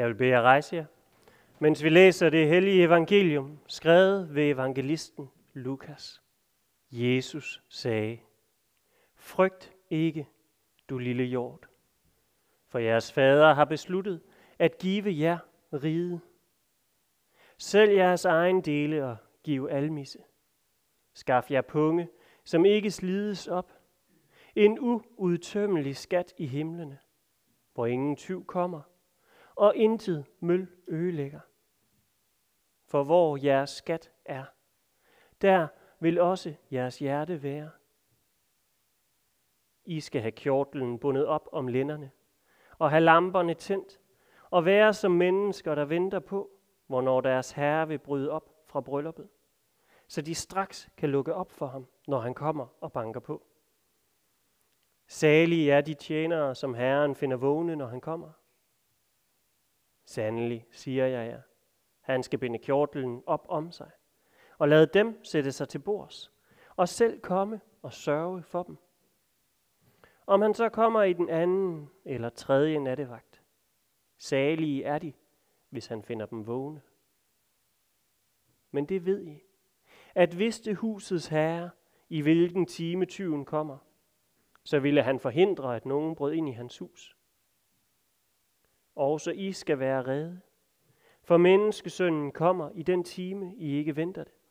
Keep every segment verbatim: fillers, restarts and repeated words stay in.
Jeg vil bede jer rejse jer, mens vi læser det hellige evangelium, skrevet ved evangelisten Lukas. Jesus sagde, frygt ikke, du lille hjort, for jeres fader har besluttet at give jer riget. Sælg jeres egen dele og giv almisse. Skaf jer punge, som ikke slides op, en uudtømmelig skat i himlene, hvor ingen tyv kommer, og intet møl ødelægger. For hvor jeres skat er, der vil også jeres hjerte være. I skal have kjortlen bundet op om lænderne, og have lamperne tændt, og være som mennesker, der venter på, hvornår deres herre vil bryde op fra brylluppet, så de straks kan lukke op for ham, når han kommer og banker på. Salige er de tjenere, som Herren finder vågne, når han kommer. Sandelig, siger jeg jer, han skal binde kjortlen op om sig, og lade dem sætte sig til bords, og selv komme og sørge for dem. Om han så kommer i den anden eller tredje nattevagt, salige er de, hvis han finder dem vågne. Men det ved I, at vidste husets herre, i hvilken time tyven kommer, så ville han forhindre, at nogen brød ind i hans hus. Også I skal være rede, for menneskesønnen kommer i den time, I ikke venter det.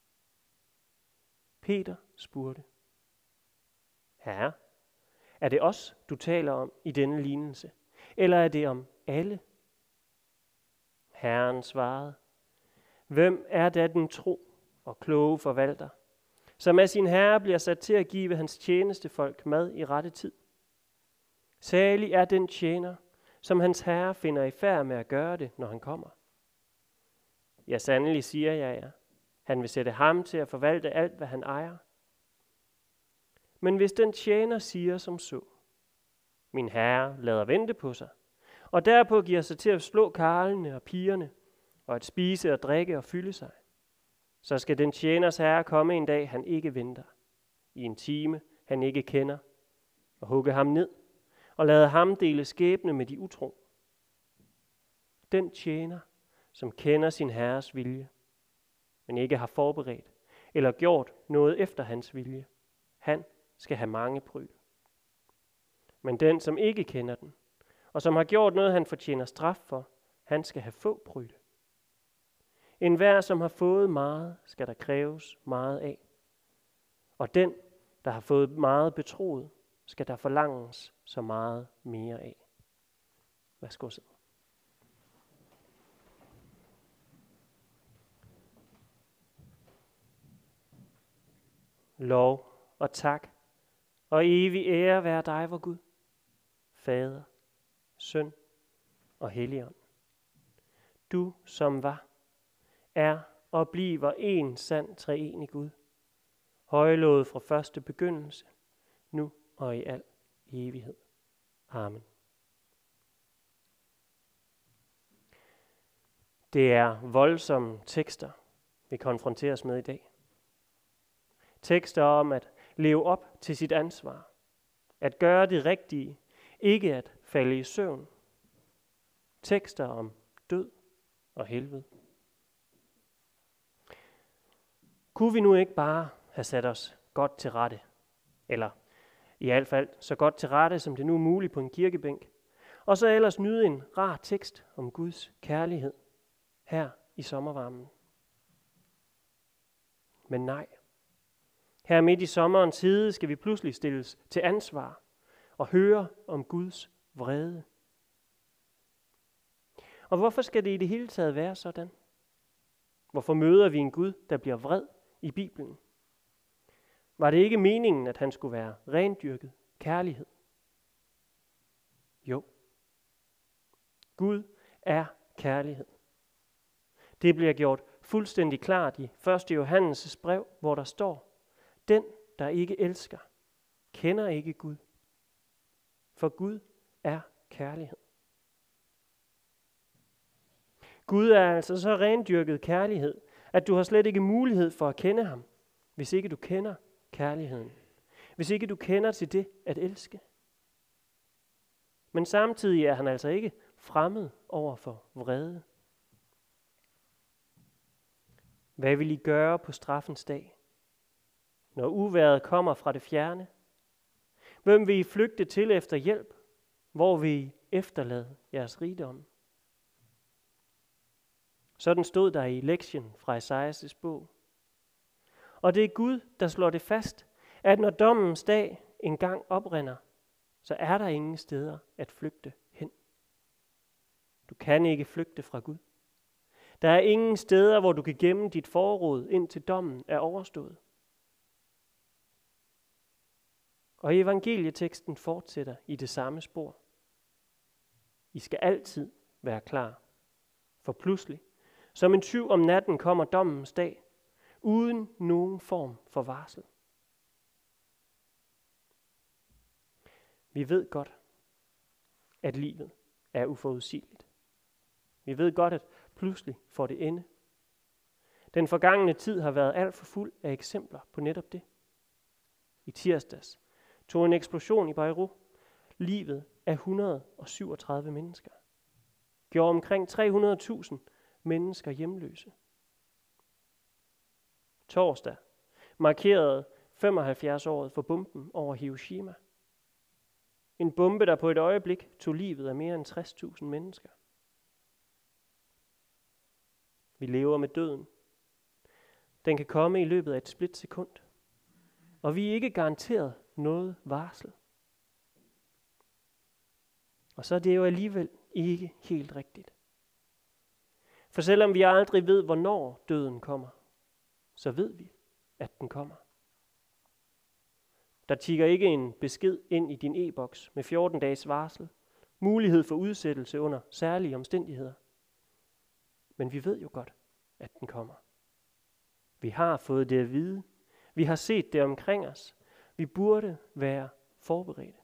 Peter spurgte, Herre, er det os, du taler om i denne lignelse, eller er det om alle? Herren svarede, hvem er da den tro og kloge forvalter, som af sin herre bliver sat til at give hans tjenestefolk mad i rette tid? Salig er den tjener, som hans herre finder i færd med at gøre det, når han kommer. Ja, sandelig siger jeg jer, han vil sætte ham til at forvalte alt, hvad han ejer. Men hvis den tjener siger som så, min herre lader vente på sig, og derpå giver sig til at slå karlene og pigerne, og at spise og drikke og fylde sig, så skal den tjeners herre komme en dag, han ikke venter, i en time, han ikke kender, og hugge ham ned, og lade ham dele skæbne med de utro. Den tjener, som kender sin herres vilje, men ikke har forberedt eller gjort noget efter hans vilje, han skal have mange pryd. Men den, som ikke kender den, og som har gjort noget, han fortjener straf for, han skal have få pryd. En hver, som har fået meget, skal der kræves meget af. Og den, der har fået meget betroet, skal der forlanges så meget mere af. Værsgo så. Lov og tak og evig ære være dig, vor Gud, Fader, Søn og Helligånd. Du som var, er og bliver en sand treenig Gud, højlovet fra første begyndelse, nu og i al evighed. Amen. Det er voldsomme tekster, vi konfronteres med i dag. Tekster om at leve op til sit ansvar, at gøre det rigtige, ikke at falde i søvn. Tekster om død og helvede. Kunne vi nu ikke bare have sat os godt til rette, eller i hvert fald så godt til rette, som det nu er muligt på en kirkebænk, og så ellers nyde en rar tekst om Guds kærlighed her i sommervarmen? Men nej. Her midt i sommerens hede skal vi pludselig stilles til ansvar og høre om Guds vrede. Og hvorfor skal det i det hele taget være sådan? Hvorfor møder vi en Gud, der bliver vred i Bibelen? Var det ikke meningen, at han skulle være rendyrket kærlighed? Jo. Gud er kærlighed. Det bliver gjort fuldstændig klart i første Johannes' brev, hvor der står, den, der ikke elsker, kender ikke Gud. For Gud er kærlighed. Gud er altså så rendyrket kærlighed, at du har slet ikke mulighed for at kende ham, hvis ikke du kender kærligheden. Hvis ikke du kender til det at elske. Men samtidig er han altså ikke fremmed over for vrede. Hvad vil I gøre på straffens dag, når uvejret kommer fra det fjerne? Hvem vil I flygte til efter hjælp? Hvor vil I efterlade jeres rigdom? Sådan stod der i lektien fra Esajas' bog. Og det er Gud, der slår det fast, at når dommens dag engang oprinder, så er der ingen steder at flygte hen. Du kan ikke flygte fra Gud. Der er ingen steder, hvor du kan gemme dit forråd, indtil dommen er overstået. Og evangelieteksten fortsætter i det samme spor. I skal altid være klar, for pludselig, som en tyv om natten, kommer dommens dag, uden nogen form for varsel. Vi ved godt, at livet er uforudsigeligt. Vi ved godt, at pludselig får det ende. Den forgangne tid har været alt for fuld af eksempler på netop det. I tirsdags tog en eksplosion i Beirut livet af et hundrede og syvogtredive mennesker. Gjorde omkring tre hundrede tusind mennesker hjemløse. Torsdag markerede femoghalvfjerds-året for bomben over Hiroshima. En bombe, der på et øjeblik tog livet af mere end tres tusind mennesker. Vi lever med døden. Den kan komme i løbet af et splitsekund. Og vi er ikke garanteret noget varsel. Og så er det jo alligevel ikke helt rigtigt. For selvom vi aldrig ved, hvornår døden kommer, så ved vi, at den kommer. Der tikker ikke en besked ind i din e-boks med fjorten dages varsel, mulighed for udsættelse under særlige omstændigheder. Men vi ved jo godt, at den kommer. Vi har fået det at vide. Vi har set det omkring os. Vi burde være forberedte.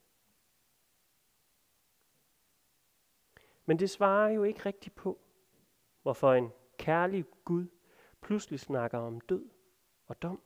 Men det svarer jo ikke rigtigt på, hvorfor en kærlig Gud pludselig snakker om død og dom.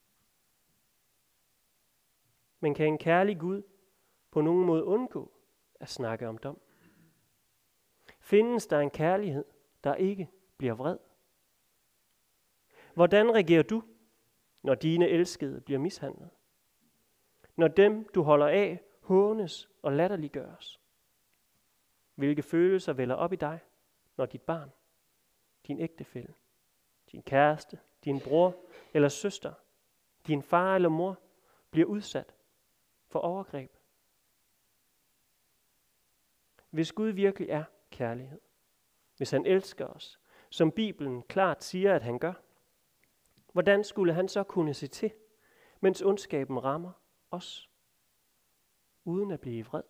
Men kan en kærlig Gud på nogen måde undgå at snakke om dom? Findes der en kærlighed, der ikke bliver vred? Hvordan reagerer du, når dine elskede bliver mishandlet? Når dem, du holder af, hånes og latterliggøres? Hvilke følelser vælder op i dig, når dit barn, din ægtefælle, din kæreste, din bror eller søster, din far eller mor bliver udsat for overgreb? Hvis Gud virkelig er kærlighed, hvis han elsker os, som Bibelen klart siger, at han gør, hvordan skulle han så kunne se til, mens ondskaben rammer os, uden at blive vred?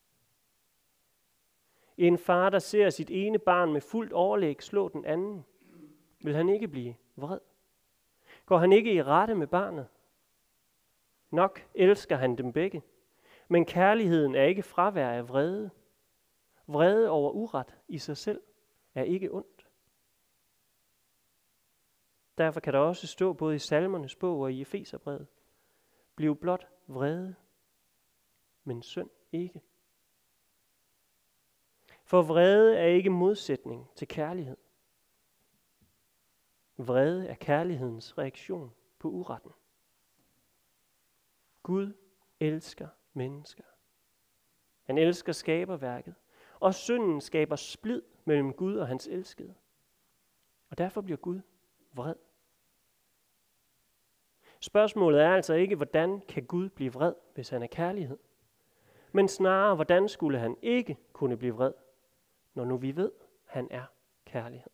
En far, der ser sit ene barn med fuldt overlæg slå den anden, vil han ikke blive vred? Går han ikke i rette med barnet? Nok elsker han dem begge, men kærligheden er ikke fravær af vrede. Vrede over uret i sig selv er ikke ondt. Derfor kan der også stå både i Salmernes bog og i Efeserbrevet: bliv blot vrede, men synd ikke. For vrede er ikke modsætning til kærlighed. Vrede er kærlighedens reaktion på uretten. Gud elsker mennesker. Han elsker skaberværket, og synden skaber splid mellem Gud og hans elskede. Og derfor bliver Gud vred. Spørgsmålet er altså ikke, hvordan kan Gud blive vred, hvis han er kærlighed? Men snarere, hvordan skulle han ikke kunne blive vred, når nu vi ved, han er kærlighed.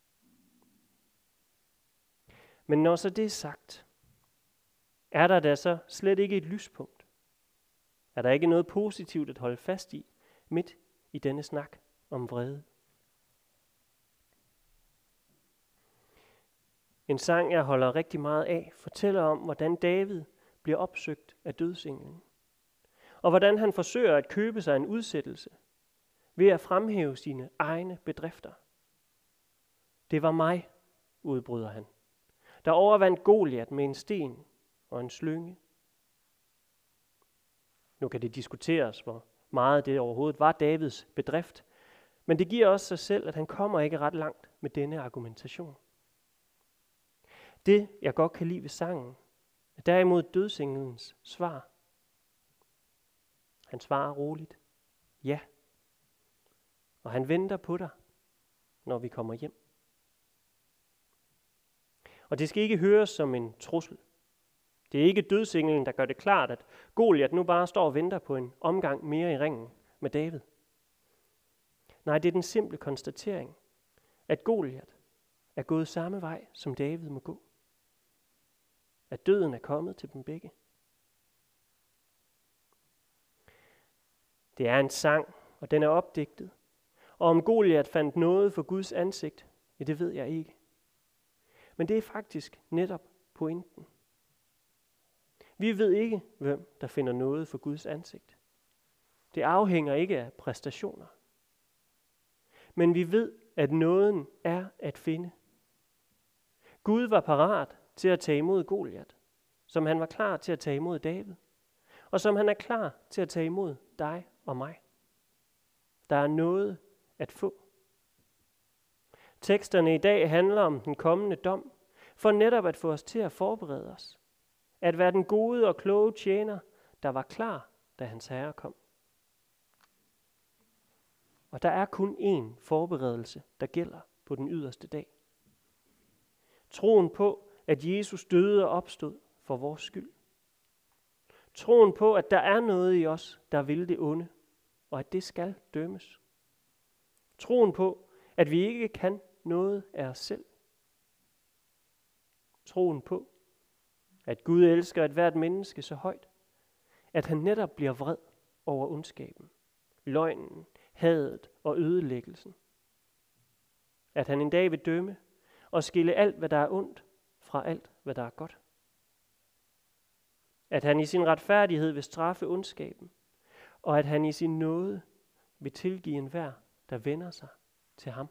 Men når så det er sagt, er der da så slet ikke et lyspunkt? Er der ikke noget positivt at holde fast i, midt i denne snak om vrede? En sang, jeg holder rigtig meget af, fortæller om, hvordan David bliver opsøgt af dødsenglen, og hvordan han forsøger at købe sig en udsættelse ved at fremhæve sine egne bedrifter. Det var mig, udbryder han, der overvandt Goliat med en sten og en slynge. Nu kan det diskuteres, hvor meget det overhovedet var Davids bedrift, Men det giver også sig selv, at han kommer ikke ret langt med denne argumentation. Det, jeg godt kan lide ved sangen, er derimod dødsenglens svar. Han svarer roligt, ja. Og han venter på dig, når vi kommer hjem. Og det skal ikke høres som en trussel. Det er ikke dødsenglen, der gør det klart, at Goliat nu bare står og venter på en omgang mere i ringen med David. Nej, det er den simple konstatering, at Goliat er gået samme vej, som David må gå. At døden er kommet til dem begge. Det er en sang, og den er opdigtet. Og om Goliat fandt noget for Guds ansigt, ja, det ved jeg ikke. Men det er faktisk netop pointen. Vi ved ikke, hvem der finder noget for Guds ansigt. Det afhænger ikke af præstationer. Men vi ved, at nåden er at finde. Gud var parat til at tage imod Goliat, som han var klar til at tage imod David, og som han er klar til at tage imod dig og mig. Der er noget at få. Teksterne i dag handler om den kommende dom, for netop at få os til at forberede os. At være den gode og kloge tjener, der var klar, da hans herre kom. Og der er kun én forberedelse, der gælder på den yderste dag. Troen på, at Jesus døde og opstod for vores skyld. Troen på, at der er noget i os, der vil det onde, og at det skal dømmes. Troen på, at vi ikke kan noget af os selv. Troen på, at Gud elsker et hvert menneske så højt, at han netop bliver vred over ondskaben, løgnen, hadet og ødelæggelsen. At han en dag vil dømme og skille alt, hvad der er ondt, fra alt, hvad der er godt. At han i sin retfærdighed vil straffe ondskaben, og at han i sin nåde vil tilgive enhver, der vender sig til ham.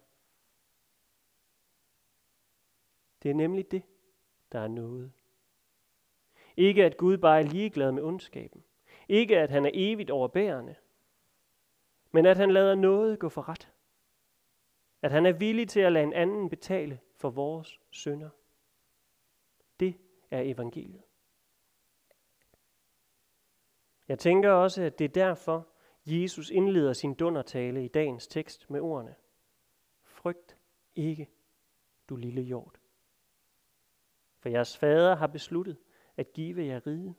Det er nemlig det, der er noget. Ikke at Gud bare er ligeglad med ondskaben. Ikke at han er evigt overbærende. Men at han lader noget gå for ret. At han er villig til at lade en anden betale for vores synder. Det er evangeliet. Jeg tænker også, at det er derfor, Jesus indleder sin dundertale i dagens tekst med ordene: Frygt ikke, du lille hjort. For jeres fader har besluttet at give jer riget.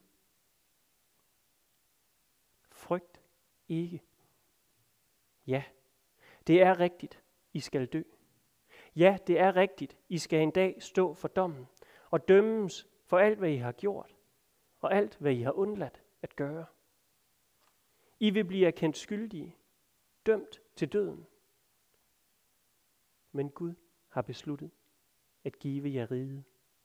Frygt ikke. Ja, det er rigtigt, I skal dø. Ja, det er rigtigt, I skal en dag stå for dommen og dømmes for alt, hvad I har gjort, og alt, hvad I har undladt at gøre. I vil blive erkendt skyldige, dømt til døden. Men Gud har besluttet at give jer riget.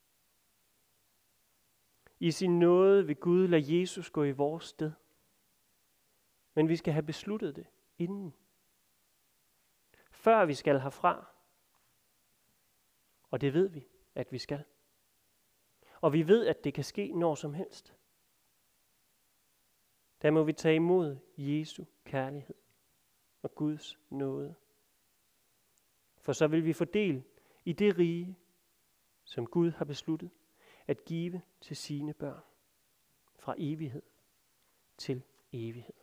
I sin nåde vil Gud lade Jesus gå i vores sted. Men vi skal have besluttet det inden. Før vi skal herfra. Og det ved vi, at vi skal. Og vi ved, at det kan ske når som helst. Der må vi tage imod Jesu kærlighed og Guds nåde. For så vil vi få del i det rige, som Gud har besluttet at give til sine børn fra evighed til evighed.